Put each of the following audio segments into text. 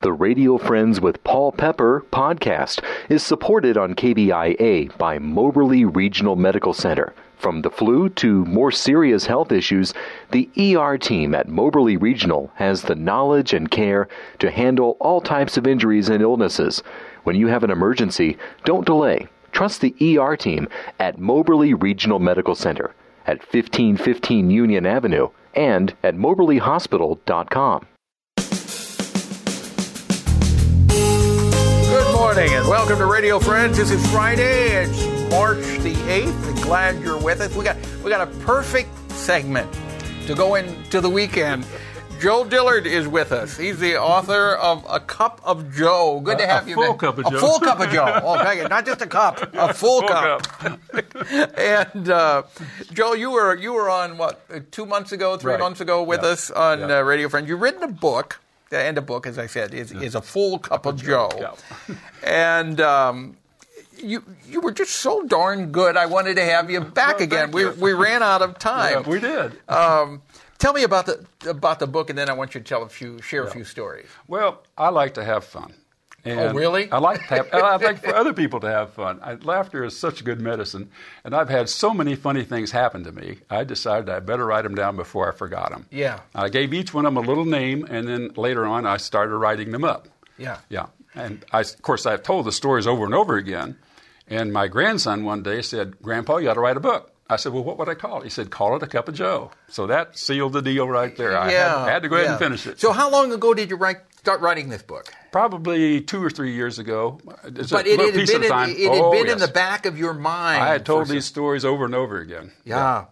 The Radio Friends with Paul Pepper podcast is supported on KBIA by Moberly Regional Medical Center. From the flu to more serious health issues, the ER team at Moberly Regional has the knowledge and care to handle all types of injuries and illnesses. When you have an emergency, don't delay. Trust the ER team at Moberly Regional Medical Center at 1515 Union Avenue and at moberlyhospital.com. Good morning and welcome to Radio Friends. This is Friday. It's March the 8th. Glad you're with us. We got a perfect segment to go into the weekend. Joe Dillard is with us. He's the author of A Cup of Joe. Good to have you. A full cup of Joe. A full cup of Joe. Okay, not just a cup, a full cup. And Joe, you were on what 2 months ago, 3 months ago with us on Radio Friends. You've written a book. And a book, as I said, is A Full Cup of Joe. Yeah. And you were just so darn good, I wanted to have you back again. We ran out of time. Yeah, we did. Tell me about the book, and then I want you to share a few stories. Well, I like to have fun. And really? I like for other people to have fun. Laughter is such good medicine, and I've had so many funny things happen to me. I decided I better write them down before I forgot them. Yeah. I gave each one of them a little name, and then later on I started writing them up. Yeah. Yeah. And of course I've told the stories over and over again. And my grandson one day said, "Grandpa, you ought to write a book." I said, "Well, what would I call it?" He said, "Call it A Cup of Joe." So that sealed the deal right there. I had to go ahead and finish it. So how long ago did you start writing this book? Probably 2 or 3 years ago. But it had been in the back of your mind. I had told these stories over and over again. Yeah.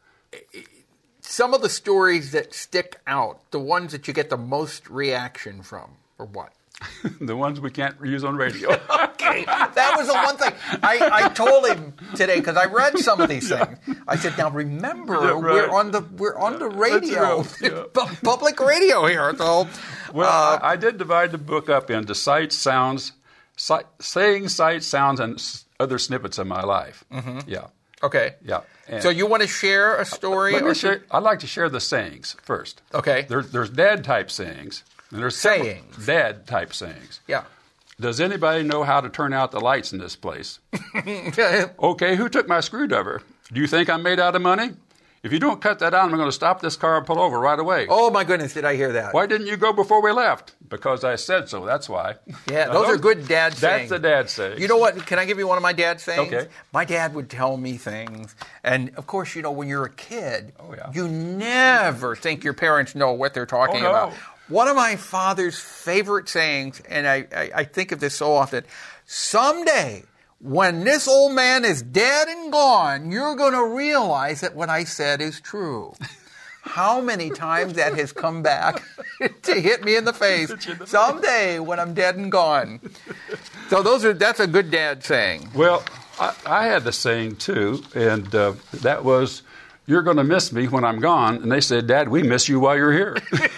Some of the stories that stick out, the ones that you get the most reaction from, or what? The ones we can't use on radio. Okay, that was the one thing. I told him today because I read some of these things. I said, "Now remember, we're on the radio, public radio here." So, I did divide the book up into sights, sounds, sayings, sights, sounds, and other snippets of my life. Mm-hmm. Yeah. Okay. Yeah. And so you want to share a story? I'd like to share the sayings first. Okay. There's dad type sayings. And there's sayings. Dad-type sayings. Yeah. Does anybody know how to turn out the lights in this place? Okay, who took my screwdriver? Do you think I'm made out of money? If you don't cut that out, I'm going to stop this car and pull over right away. Oh, my goodness, did I hear that? Why didn't you go before we left? Because I said so, that's why. Yeah, those are good dad sayings. That's the dad sayings. You know what? Can I give you one of my dad sayings? Okay. My dad would tell me things. And, of course, when you're a kid, you never think your parents know what they're talking about. One of my father's favorite sayings, and I think of this so often, someday when this old man is dead and gone, you're going to realize that what I said is true. How many times that has come back to hit me in the face. Someday when I'm dead and gone. So that's a good dad saying. Well, I had the saying too, and that was, "You're going to miss me when I'm gone." And they said, "Dad, we miss you while you're here."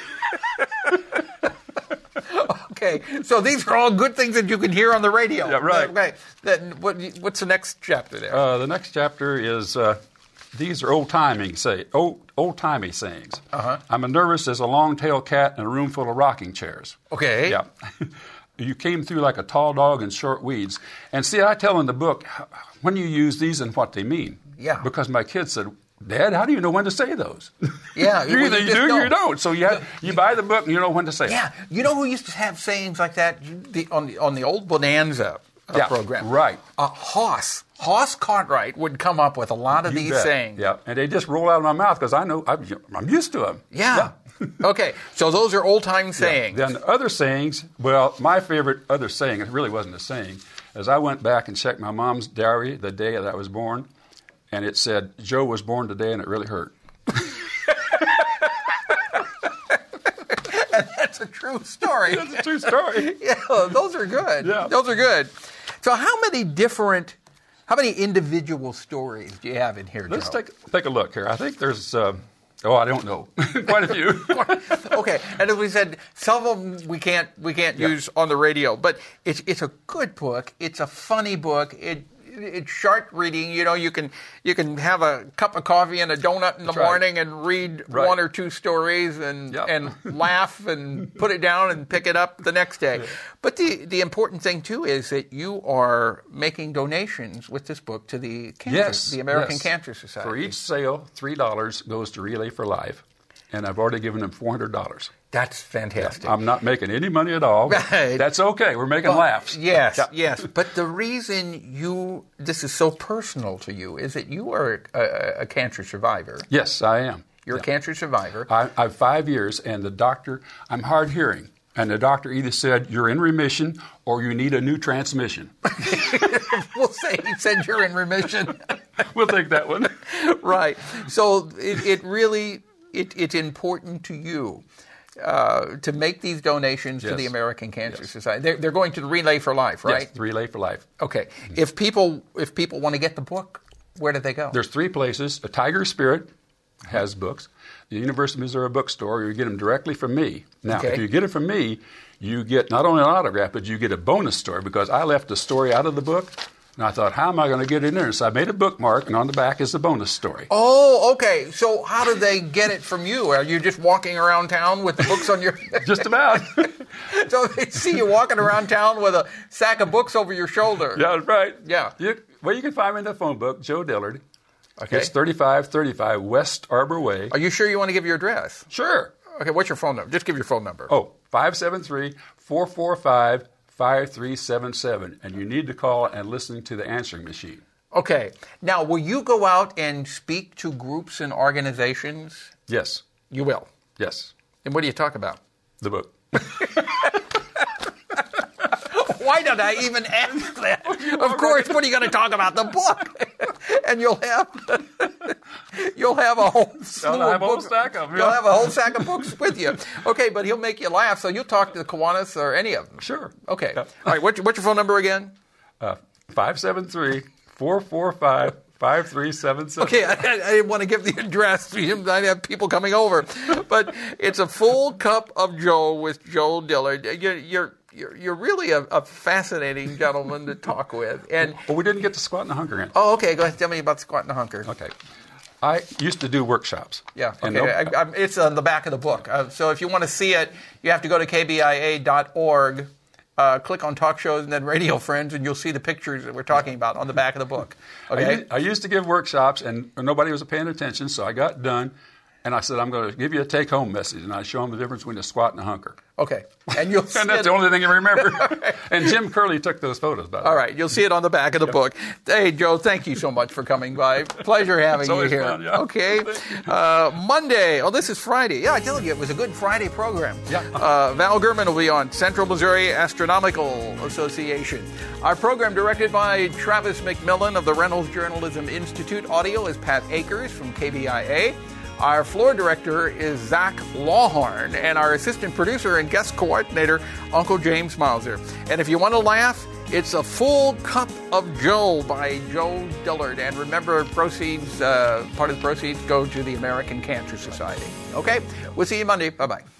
Okay, so these are all good things that you can hear on the radio. Yeah, right. Okay, what's the next chapter there? The next chapter is, these are old-timey sayings. Uh-huh. I'm as nervous as a long-tailed cat in a room full of rocking chairs. Okay. Yeah. You came through like a tall dog in short weeds. And see, I tell in the book when you use these and what they mean. Yeah. Because my kids said, "Dad, how do you know when to say those?" Yeah. You either do or you don't. So you buy the book and you know when to say it. Yeah. You know who used to have sayings like that on the old Bonanza program? Right. Hoss Cartwright would come up with a lot of these sayings. Yeah. And they just roll out of my mouth because I know I'm used to them. Yeah. Okay. So those are old-time sayings. Yeah. Then the other sayings, well, my favorite other saying, it really wasn't a saying, is I went back and checked my mom's diary the day that I was born. And it said, "Joe was born today, and it really hurt." And that's a true story. That's a true story. Yeah, those are good. Yeah. Those are good. So how many individual stories do you have in here, Joe? Let's take a look here. I think there's, I don't know, quite a few. Okay, and as we said, some of them we can't use on the radio, but it's a good book. It's a funny book. it's sharp reading. You know, you can have a cup of coffee and a donut in the morning and read one or two stories and laugh and put it down and pick it up the next day. Yeah. But the important thing too is that you are making donations with this book to the the American Cancer Society. For each sale, $3 goes to Relay for Life, and I've already given them $400. That's fantastic. Yeah, I'm not making any money at all. Right. That's okay. We're making laughs. Yes, yes. But the reason this is so personal to you is that you are a cancer survivor. Yes, I am. You're a cancer survivor. I have 5 years, and the doctor, I'm hard hearing, and the doctor either said you're in remission or you need a new transmission. We'll say he said you're in remission. We'll take that one. Right. So it really, it's important to you. To make these donations to the American Cancer Society. They're going to the Relay for Life, right? Yes, the Relay for Life. Okay. If people want to get the book, where do they go? There's 3 places. A Tiger Spirit has books. The University of Missouri bookstore, you get them directly from me. Now, if you get it from me, you get not only an autograph, but you get a bonus story because I left a story out of the book. And I thought, how am I going to get it in there? So I made a bookmark, and on the back is the bonus story. Oh, okay. So how do they get it from you? Are you just walking around town with the books on your... Just about. So they see you walking around town with a sack of books over your shoulder. Yeah, right. Yeah. You can find me in the phone book, Joe Dillard. Okay. It's 3535 West Arbor Way. Are you sure you want to give your address? Sure. Okay, what's your phone number? Just give your phone number. 573-445-5377, and you need to call and listen to the answering machine. Okay. Now, will you go out and speak to groups and organizations? Yes. You will? Yes. And what do you talk about? The book. Why did I even ask that? Of course, what are you going to talk about? The book. And you'll have a whole slew of books. You'll have a whole stack of books with you. Okay, but he'll make you laugh, so you'll talk to the Kiwanis or any of them. Sure. Okay. All right, what's your phone number again? 573-445-5377. Okay, I didn't want to give the address. I'd have people coming over. But it's a full cup of Joe with Joe Dillard. You're really a fascinating gentleman to talk with. And well, we didn't get to Squat and Hunker yet. Oh, okay. Go ahead. Tell me about Squat and Hunker. Okay. I used to do workshops. Yeah. Okay. It's on the back of the book. So if you want to see it, you have to go to kbia.org, click on Talk Shows and then Radio Friends, and you'll see the pictures that we're talking about on the back of the book. Okay. I used to give workshops, and nobody was paying attention, so I got done. And I said, I'm going to give you a take-home message. And I show them the difference between a squat and a hunker. Okay. And you'll see and that's the only thing you remember. And Jim Curley took those photos, by the way. All right. You'll see it on the back of the book. Hey, Joe, thank you so much for coming by. Pleasure having you here. Fun, yeah. Okay. Monday. Oh, this is Friday. Yeah, I told you it was a good Friday program. Yeah. Val Gurman will be on Central Missouri Astronomical Association. Our program directed by Travis McMillan of the Reynolds Journalism Institute. Audio is Pat Akers from KBIA. Our floor director is Zach Lawhorn, and our assistant producer and guest coordinator, Uncle James Mauser. And if you want to laugh, it's A Full Cup of Joe by Joe Dillard. And remember, part of the proceeds go to the American Cancer Society. Okay? We'll see you Monday. Bye-bye.